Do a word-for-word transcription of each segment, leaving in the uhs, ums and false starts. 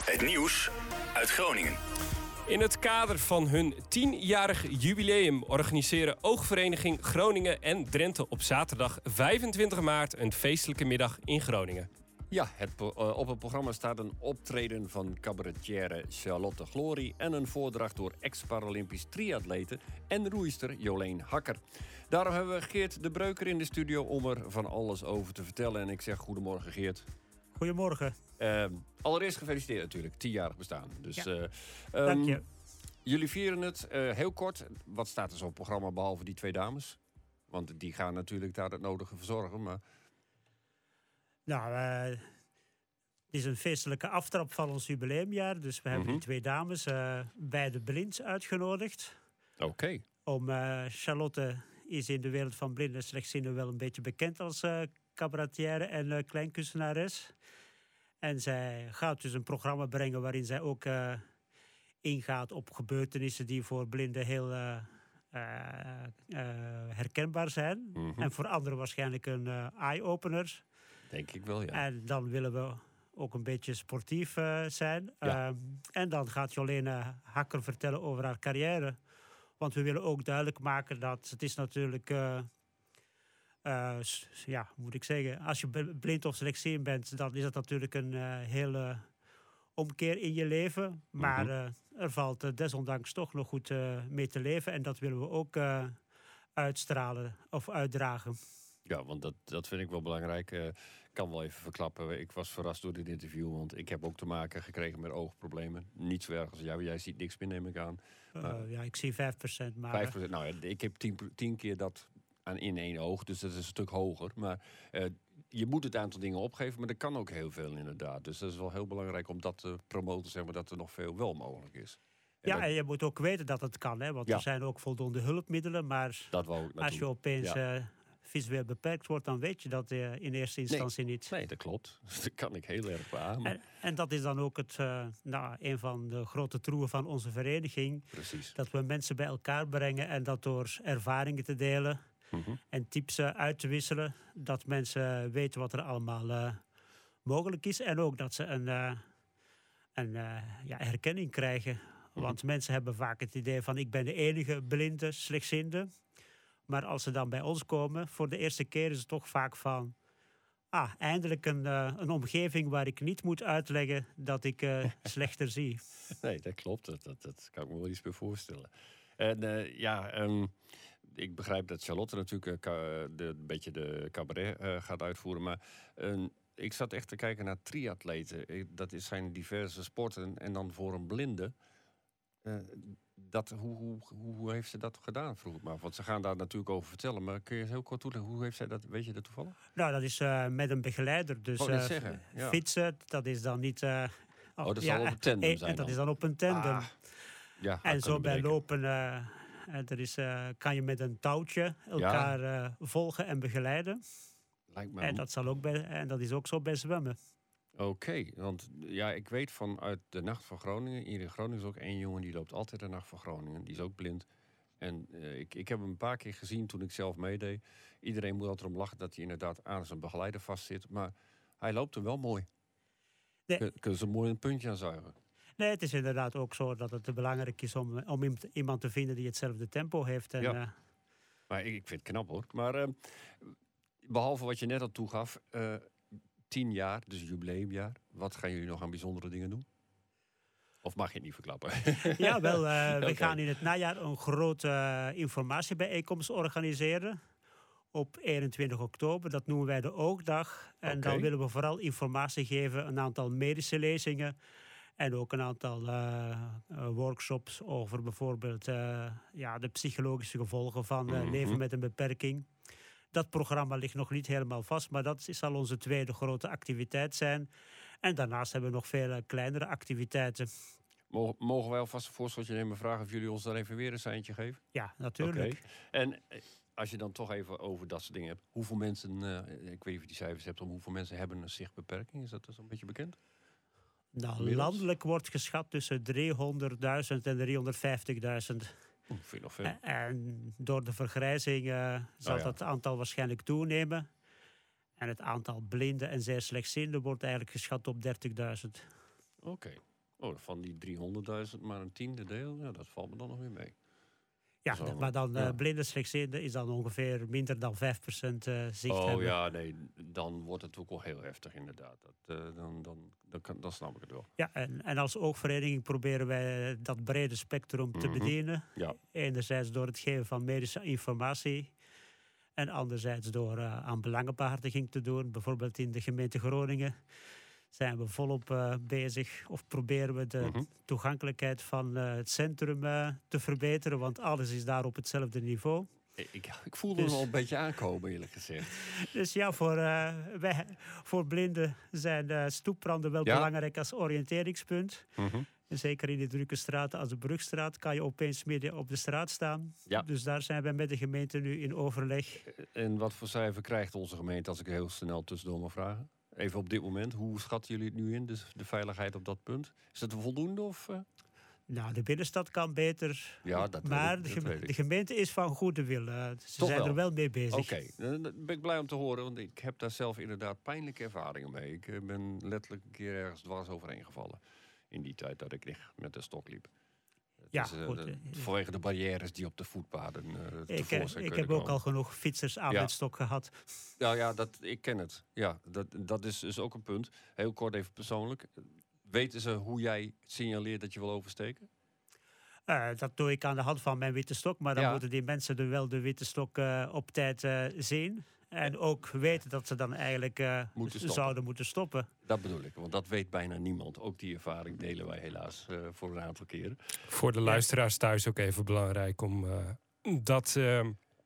Het nieuws uit Groningen. In het kader van hun tienjarig jubileum organiseren Oogvereniging Groningen en Drenthe op zaterdag vijfentwintig maart een feestelijke middag in Groningen. Ja, het, uh, op het programma staat een optreden van cabaretière Charlotte Glory en een voordracht door ex-Paralympisch triatlete en roeister Jolien Hakker. Daarom hebben we Geert de Breuker in de studio om er van alles over te vertellen. En ik zeg goedemorgen, Geert. Goedemorgen. Uh, allereerst gefeliciteerd natuurlijk, tienjarig bestaan. Dus, ja. uh, um, Dank je. Jullie vieren het uh, heel kort. Wat staat er zo op het programma behalve die twee dames? Want die gaan natuurlijk daar het nodige verzorgen, maar... Nou, uh, het is een feestelijke aftrap van ons jubileumjaar. Dus we hebben Mm-hmm. die twee dames, uh, beide blind, uitgenodigd. Oké. Okay. Om uh, Charlotte is in de wereld van blinden en slechtzienden wel een beetje bekend als uh, cabaretière en uh, kleinkunstenares. En zij gaat dus een programma brengen waarin zij ook uh, ingaat op gebeurtenissen die voor blinden heel uh, uh, uh, herkenbaar zijn. Mm-hmm. En voor anderen waarschijnlijk een uh, eye-opener. Denk ik wel, ja. En dan willen we ook een beetje sportief uh, zijn. Ja. Uh, en dan gaat Jolien Hakker vertellen over haar carrière. Want we willen ook duidelijk maken dat het is natuurlijk... Uh, uh, ja, moet ik zeggen... Als je blind of slechtziend bent, dan is dat natuurlijk een uh, hele omkeer in je leven. Maar Mm-hmm. uh, er valt uh, desondanks toch nog goed uh, mee te leven. En dat willen we ook uh, uitstralen of uitdragen. Ja, want dat, dat vind ik wel belangrijk. Ik uh, kan wel even verklappen. Ik was verrast door dit interview, want ik heb ook te maken gekregen met oogproblemen. Niet zo erg als jou. Jij ziet niks meer, neem ik aan. Uh, ja, ik zie vijf procent. Maar... vijf procent. Nou ja, ik heb tien, tien keer dat aan in één oog, dus dat is een stuk hoger. Maar uh, je moet het aantal dingen opgeven, maar er kan ook heel veel inderdaad. Dus dat is wel heel belangrijk om dat te promoten, zeg maar, dat er nog veel wel mogelijk is. En ja, dat... en je moet ook weten dat het kan, hè, want ja. er zijn ook voldoende hulpmiddelen. Maar dat wou ik als je opeens... Ja. Uh, visueel beperkt wordt, dan weet je dat uh, in eerste instantie nee, niet. Nee, dat klopt. Dat kan ik heel erg beamen. En, en dat is dan ook het, uh, nou, een van de grote troeven van onze vereniging. Precies. Dat we mensen bij elkaar brengen en dat door ervaringen te delen mm-hmm. en tips uh, uit te wisselen, dat mensen weten wat er allemaal uh, mogelijk is. En ook dat ze een, uh, een uh, ja, herkenning krijgen. Mm-hmm. Want mensen hebben vaak het idee van ik ben de enige blinde, slechtziende. Maar als ze dan bij ons komen, voor de eerste keer is het toch vaak van... Ah, eindelijk een, uh, een omgeving waar ik niet moet uitleggen dat ik uh, slechter zie. Nee, dat klopt. Dat, dat, dat kan ik me wel iets bij voorstellen. En uh, ja, um, ik begrijp dat Charlotte natuurlijk uh, ka- de, een beetje de cabaret uh, gaat uitvoeren. Maar uh, ik zat echt te kijken naar triatleten. Dat zijn diverse sporten. En dan voor een blinde... Uh, Dat, hoe, hoe, hoe heeft ze dat gedaan, vroeg ik me af? Want ze gaan daar natuurlijk over vertellen. Maar kun je eens heel kort toelichten, hoe heeft zij dat, weet je dat toevallig? Nou, dat is uh, met een begeleider. Dus oh, uh, zeggen, ja. fietsen, dat is dan niet... Uh, oh, dat ja, zal op een tandem eh, zijn En dat dan. is dan op een tandem. Ah, ja, en zo bij lopen uh, er is, uh, kan je met een touwtje elkaar ja. uh, volgen en begeleiden. Lijkt me en, dat zal ook bij, en dat is ook zo bij zwemmen. Oké, okay, want ja, ik weet vanuit de Nacht van Groningen... hier in Groningen is ook één jongen die loopt altijd de Nacht van Groningen. Die is ook blind. En uh, ik, ik heb hem een paar keer gezien toen ik zelf meedeed. Iedereen moet altijd om lachen dat hij inderdaad aan zijn begeleider vastzit. Maar hij loopt er wel mooi. Nee. Kun, kun ze mooi een puntje aan zuigen. Nee, het is inderdaad ook zo dat het belangrijk is om, om iemand te vinden die hetzelfde tempo heeft. En, ja. uh... Maar ik, ik vind het knap hoor. Maar uh, behalve wat je net al toegaf... Uh, Tien jaar, dus jubileumjaar. Wat gaan jullie nog aan bijzondere dingen doen? Of mag je het niet verklappen? Ja, wel. Uh, okay. We gaan in het najaar een grote uh, informatiebijeenkomst organiseren. Op eenentwintig oktober. Dat noemen wij de Oogdag. En okay. Dan willen we vooral informatie geven. Een aantal medische lezingen. En ook een aantal uh, uh, workshops over bijvoorbeeld uh, ja, de psychologische gevolgen van uh, mm-hmm. leven met een beperking. Dat programma ligt nog niet helemaal vast, maar dat zal onze tweede grote activiteit zijn. En daarnaast hebben we nog veel kleinere activiteiten. Mogen wij alvast een voorschotje nemen, vragen of jullie ons daar even weer een seintje geven? Ja, natuurlijk. Okay. En als je dan toch even over dat soort dingen hebt, hoeveel mensen, uh, ik weet niet of je die cijfers hebt, om hoeveel mensen hebben een zichtbeperking? Is dat dus een beetje bekend? Nou, Inmiddels? landelijk wordt geschat tussen driehonderdduizend en driehonderdvijftigduizend. Oeh, vind ik nog veel. En door de vergrijzing uh, zal oh ja. dat aantal waarschijnlijk toenemen. En het aantal blinden en zeer slechtzienden wordt eigenlijk geschat op dertigduizend. Oké. Okay. Oh, van die driehonderdduizend maar een tiende deel, ja, dat valt me dan nog weer mee. Ja, Zo, maar dan ja. uh, blinde slechtziende is dan ongeveer minder dan vijf procent uh, zicht oh hebben. ja, nee, dan wordt het ook wel heel heftig inderdaad. Dat, uh, dan, dan, dan, kan, dan snap ik het wel. Ja, en, en als oogvereniging proberen wij dat brede spectrum te Mm-hmm. bedienen. Ja. Enerzijds door het geven van medische informatie. En anderzijds door uh, aan belangenbehartiging te doen. Bijvoorbeeld in de gemeente Groningen zijn we volop uh, bezig. Of proberen we de Mm-hmm. toegankelijkheid van uh, het centrum uh, te verbeteren. Want alles is daar op hetzelfde niveau. Ik, ik voelde Dus- hem al een beetje aankomen, eerlijk gezegd. Dus ja, voor, uh, wij, voor blinden zijn uh, stoepranden wel Ja. belangrijk als oriënteringspunt. Mm-hmm. En zeker in de drukke straten als de Brugstraat kan je opeens midden op de straat staan. Ja. Dus daar zijn wij met de gemeente nu in overleg. En wat voor cijfer krijgt onze gemeente, als ik heel snel tussendoor mag vragen? Even op dit moment, hoe schatten jullie het nu in, dus de veiligheid op dat punt? Is dat voldoende? Of, uh? Nou, de binnenstad kan beter. Ja, dat maar weet ik, de, dat geme- weet ik. de gemeente is van goede wil. Uh, ze Toch zijn wel? er wel mee bezig. Oké, okay. Dan ben ik blij om te horen, want ik heb daar zelf inderdaad pijnlijke ervaringen mee. Ik uh, ben letterlijk een keer ergens dwars overheen gevallen. In die tijd dat ik echt met de stok liep. Ja, dus, uh, goed, de, uh, vanwege de barrières die op de voetpaden uh, Ik, tevoorschijn uh, ik kunnen heb ook komen. al genoeg fietsers aan Ja. met stok gehad. Nou ja, dat, ik ken het. Ja, dat, dat is dus ook een punt. Heel kort even persoonlijk. Weten ze hoe jij signaleert dat je wil oversteken? Uh, dat doe ik aan de hand van mijn witte stok. Maar dan Ja. moeten die mensen er wel de witte stok uh, op tijd uh, zien. En ook weten dat ze dan eigenlijk uh, Moeten z- stoppen. zouden moeten stoppen. Dat bedoel ik, want dat weet bijna niemand. Ook die ervaring delen wij helaas uh, voor een aantal keren. Voor de luisteraars thuis ook even belangrijk om uh, dat uh,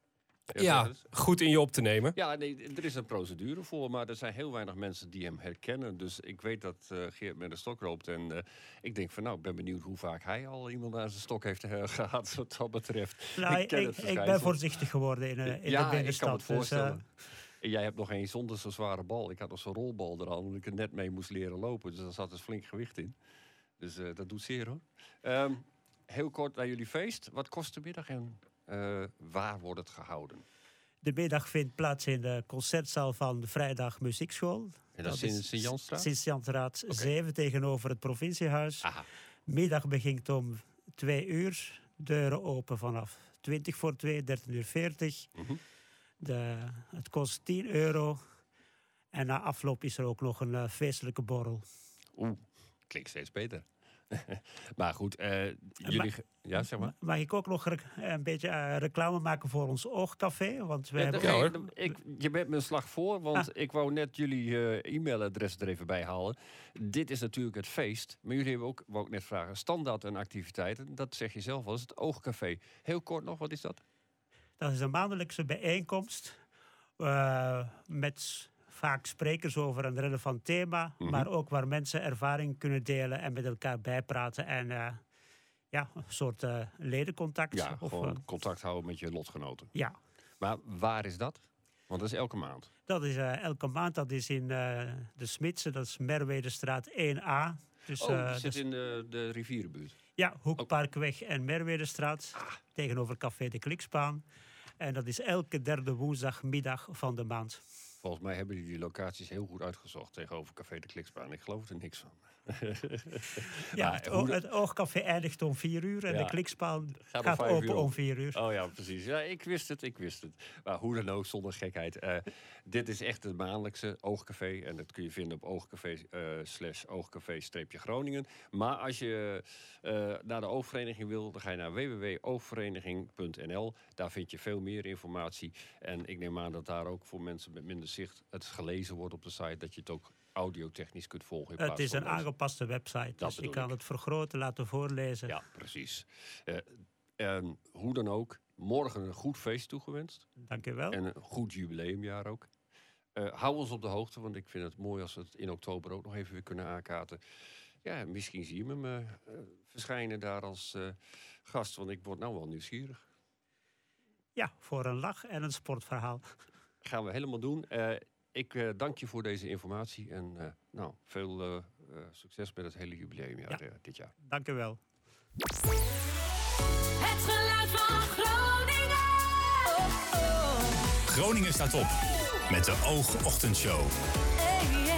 Ja, ja, zeg eens. goed in je op te nemen. Ja, nee, er is een procedure voor, maar er zijn heel weinig mensen die hem herkennen. Dus ik weet dat uh, Geert met een stok loopt. En uh, ik denk van nou, ik ben benieuwd hoe vaak hij al iemand aan zijn stok heeft uh, gehad, wat dat betreft. Nou, ik ken ik, het ik verschijnsel. ben voorzichtig geworden in, uh, in ja, de binnenstad. ik kan het Dus, uh, voorstellen. En jij hebt nog een zonder zo'n zware bal. Ik had nog zo'n rolbal eraan, omdat ik er net mee moest leren lopen. Dus daar zat dus flink gewicht in. Dus uh, dat doet zeer hoor. Um, heel kort naar jullie feest. Wat kost de middag en uh, waar wordt het gehouden? de middag vindt plaats in de concertzaal van de Vrijdag Muziekschool. En dat, dat is in Sint-Jansstraat? Sint-Jansstraat Okay. zeven tegenover het provinciehuis. Aha. Middag begint om twee uur. Deuren open vanaf twintig voor twee, dertien uur veertig. Mm-hmm. De, het kost tien euro. En na afloop is er ook nog een uh, feestelijke borrel. Oeh, klinkt steeds beter. Maar goed, uh, jullie... Ma- ge- ja, zeg maar. Mag ik ook nog rec- een beetje uh, reclame maken voor ons oogcafé? Want we Ja, hebben... dat- Ja, hoor. dat- ik, je bent me een slag voor, want Ah. ik wou net jullie uh, e-mailadres er even bij halen. Dit is natuurlijk het feest, maar jullie hebben ook, wou ik net vragen, standaard en activiteiten. Dat zeg je zelf al, is het Oogcafé. Heel kort nog, wat is dat? Dat is een maandelijkse bijeenkomst. Uh, met vaak sprekers over een relevant thema. Mhm. Maar ook waar mensen ervaring kunnen delen en met elkaar bijpraten. En uh, ja, een soort uh, ledencontact. Ja, Of, gewoon uh, contact houden met je lotgenoten. ja, Maar waar is dat? Want dat is elke maand. dat is uh, elke maand. Dat is in uh, de Smitsen, dat is Merwedestraat één A. Dus, Oh, uh, die zit dus- in de, de rivierenbuurt. ja, Hoekparkweg en Merwedestraat. Tegenover Café de Klikspaan. En dat is elke derde woensdagmiddag van de maand. Volgens mij hebben jullie die locaties heel goed uitgezocht tegenover Café de Klikspaan. Ik geloof er niks van. Ja, Maar het, hoe o- de- het oogcafé eindigt om vier uur en Ja. de Klikspaan Gaat gaat, om vijf open uur om op. vier uur. Oh ja, precies. Ja, ik wist het, ik wist het. Maar hoe dan ook, zonder gekheid. Uh, dit is echt het maandelijkse Oogcafé. En dat kun je vinden op oogcafé uh, slash oogcafé streepje Groningen. Maar als je uh, naar de oogvereniging wil, dan ga je naar w w w punt oogvereniging punt n l. Daar vind je veel meer informatie. En ik neem aan dat daar ook voor mensen met minder zicht het gelezen wordt op de site. Dat je het ook audiotechnisch kunt volgen. in Het plaats is van een lezen. aangepaste website, dus je bedoel kan ik. het vergroten, laten voorlezen. Ja, precies. Uh, en hoe dan ook, morgen een goed feest toegewenst. Dank je wel. En een goed jubileumjaar ook. Uh, hou ons op de hoogte, want ik vind het mooi als we het in oktober ook nog even weer kunnen aankaarten. Ja, misschien zie je me uh, verschijnen daar als uh, gast, want ik word nou wel nieuwsgierig. Ja, voor een lach en een sportverhaal. Gaan we helemaal doen. Uh, ik uh, dank je voor deze informatie en uh, nou, veel uh, uh, succes met het hele jubileumjaar Ja. uh, dit jaar. Dank je wel. Het geluid van Groningen. Oh, oh. Groningen staat op met de Oogochtendshow. Hey,